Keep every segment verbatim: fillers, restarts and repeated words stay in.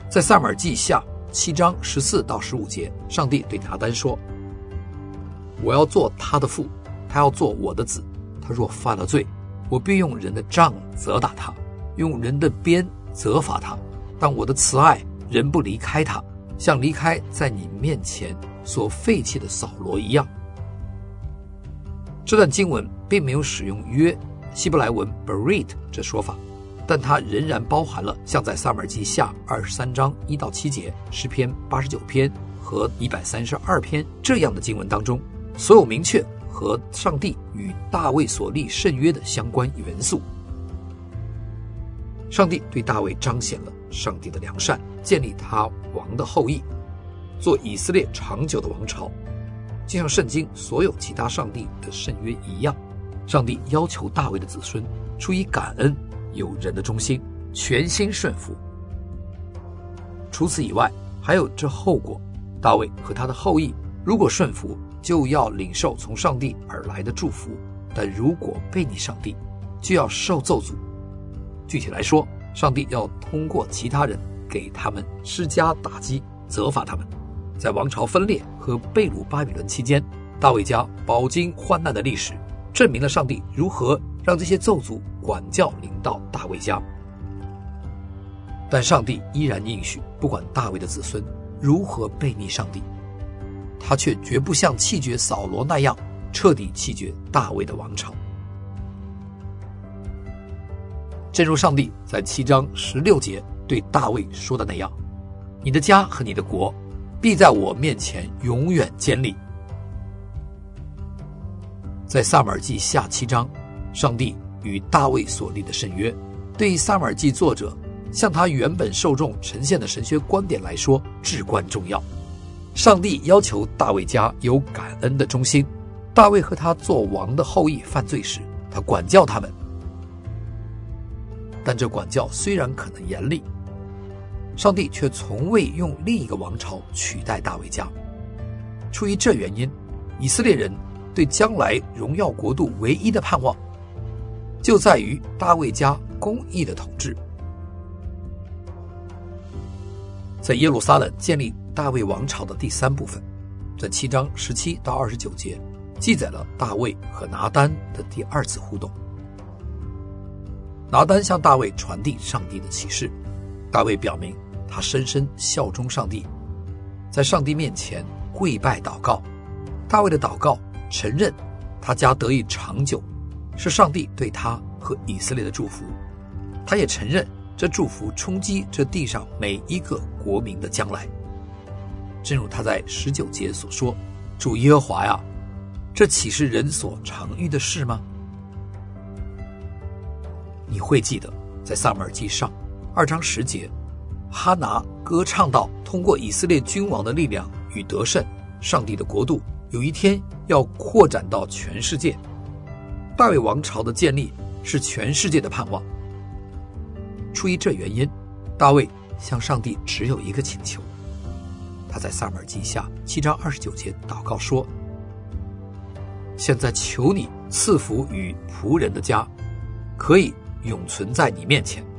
在撒母耳记下七章十四到十五节，上帝对拿单说：我要做他的父，他要做我的子。他若犯了罪，我必用人的杖责打他，用人的鞭责罚他。但我的慈爱仍不离开他，像离开在你面前所废弃的扫罗一样。这段经文并没有使用约希伯来文 berit 这说法，但它仍然包含了像在撒母耳记下二十三章一到七节、诗篇八十九篇和一百三十二篇这样的经文当中所有明确和上帝与大卫所立圣约的相关元素。上帝对大卫彰显了上帝的良善，建立他王的后裔，做以色列长久的王朝。就像圣经所有其他上帝的圣约一样，上帝要求大卫的子孙出于感恩，有人的忠心，全心顺服。除此以外，还有这后果：大卫和他的后裔如果顺服，就要领受从上帝而来的祝福；但如果背逆上帝，就要受咒诅。具体来说，上帝要通过其他人给他们施加打击，责罚他们。在王朝分裂和被掳巴比伦期间，大卫家饱经患难的历史，证明了上帝如何让这些咒诅管教临到大卫家。但上帝依然应许，不管大卫的子孙如何背逆上帝，他却绝不像弃绝扫罗那样彻底弃绝大卫的王朝。正如上帝在七章十六节对大卫说的那样，你的家和你的国必在我面前永远坚立。在撒母耳记下七章，上帝与大卫所立的圣约，对于撒母耳记作者向他原本受众呈现的神学观点来说至关重要。上帝要求大卫家有感恩的忠心。大卫和他做王的后裔犯罪时，他管教他们，但这管教虽然可能严厉，上帝却从未用另一个王朝取代大卫家。出于这原因，以色列人对将来荣耀国度唯一的盼望，就在于大卫家公义的统治。在耶路撒冷建立大卫王朝的第三部分，在七章十七到二十九节记载了大卫和拿单的第二次互动。拿单向大卫传递上帝的启示，大卫表明他深深效忠上帝，在上帝面前跪拜祷告。大卫的祷告承认他家得以长久是上帝对他和以色列的祝福，他也承认这祝福冲击这地上每一个国民的将来。正如他在十九节所说，主耶和华呀，这岂是人所常遇的事吗？你会记得在撒母耳记上二章十节，哈拿歌唱到通过以色列君王的力量与得胜，上帝的国度有一天要扩展到全世界。大卫王朝的建立是全世界的盼望。出于这原因，大卫向上帝只有一个请求。他在撒母耳记下七章二十九节祷告说，现在求你赐福与仆人的家，可以永存在你面前。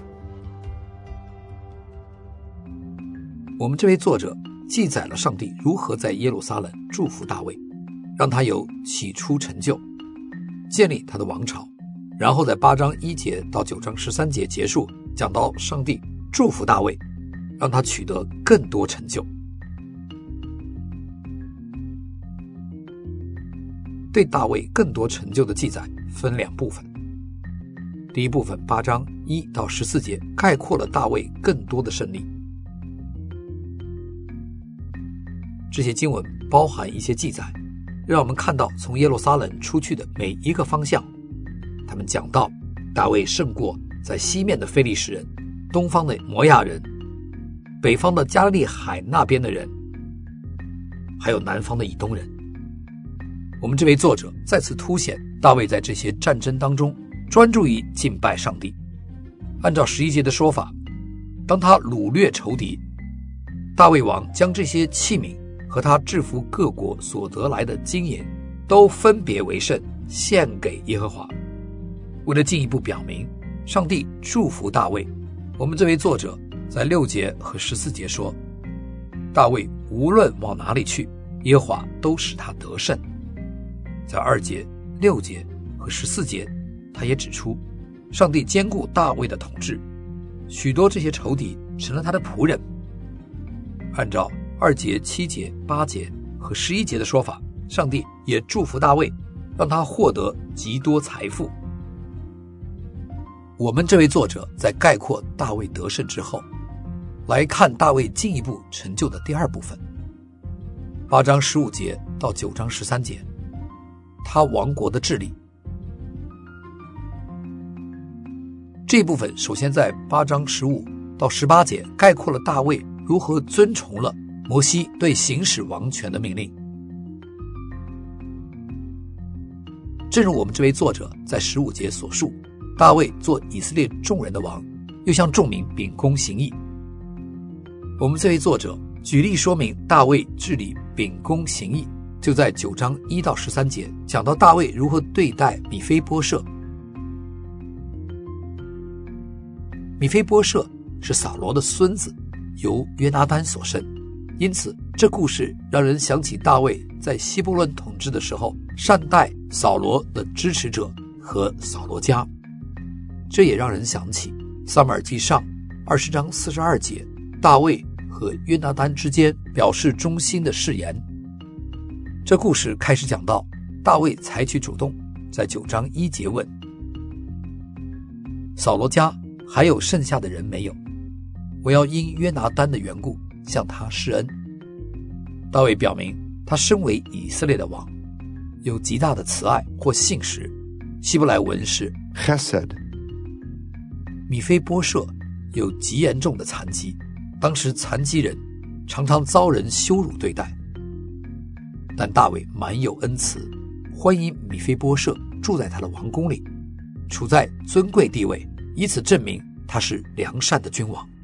我们这位作者记载了上帝如何在耶路撒冷祝福大卫，让他有起初成就，建立他的王朝。然后在八章一节到九章十三节结束，讲到上帝祝福大卫，让他取得更多成就。对大卫更多成就的记载分两部分。第一部分八章一到十四节概括了大卫更多的胜利。这些经文包含一些记载，让我们看到从耶路撒冷出去的每一个方向。他们讲到大卫胜过在西面的非利士人，东方的摩亚人，北方的加利海那边的人，还有南方的以东人。我们这位作者再次凸显大卫在这些战争当中专注于敬拜上帝。按照十一节的说法，当他掳掠仇敌，大卫王将这些器皿和他制服各国所得来的金银都分别为圣，献给耶和华。为了进一步表明上帝祝福大卫，我们这位作者在六节和十四节说，大卫无论往哪里去，耶和华都使他得胜。在二节、六节和十四节，他也指出上帝兼顾大卫的统治，许多这些仇敌成了他的仆人。按照二节、七节、八节和十一节的说法，上帝也祝福大卫，让他获得极多财富。我们这位作者在概括大卫得胜之后，来看大卫进一步成就的第二部分，八章十五节到九章十三节，他王国的治理。这一部分首先在八章十五到十八节概括了大卫如何遵从了摩西对行使王权的命令。正如我们这位作者在十五节所述，大卫做以色列众人的王，又向众民秉公行义。我们这位作者举例说明大卫治理秉公行义，就在九章一到十三节讲到大卫如何对待米非波设。米非波设是扫罗的孙子，由约拿单所生，因此这故事让人想起大卫在希伯伦统治的时候善待扫罗的支持者和扫罗家。这也让人想起撒母耳记上二十章四十二节大卫和约拿单之间表示忠心的誓言。这故事开始讲到大卫采取主动，在九章一节问，扫罗家还有剩下的人没有？我要因约拿单的缘故向他施恩。大卫表明他身为以色列的王，有极大的慈爱或信实，希伯来文是 Chesed。 米非波设有极严重的残疾，当时残疾人常常遭人羞辱对待，但大卫满有恩慈，欢迎米非波设住在他的王宫里，处在尊贵地位，以此证明他是良善的君王。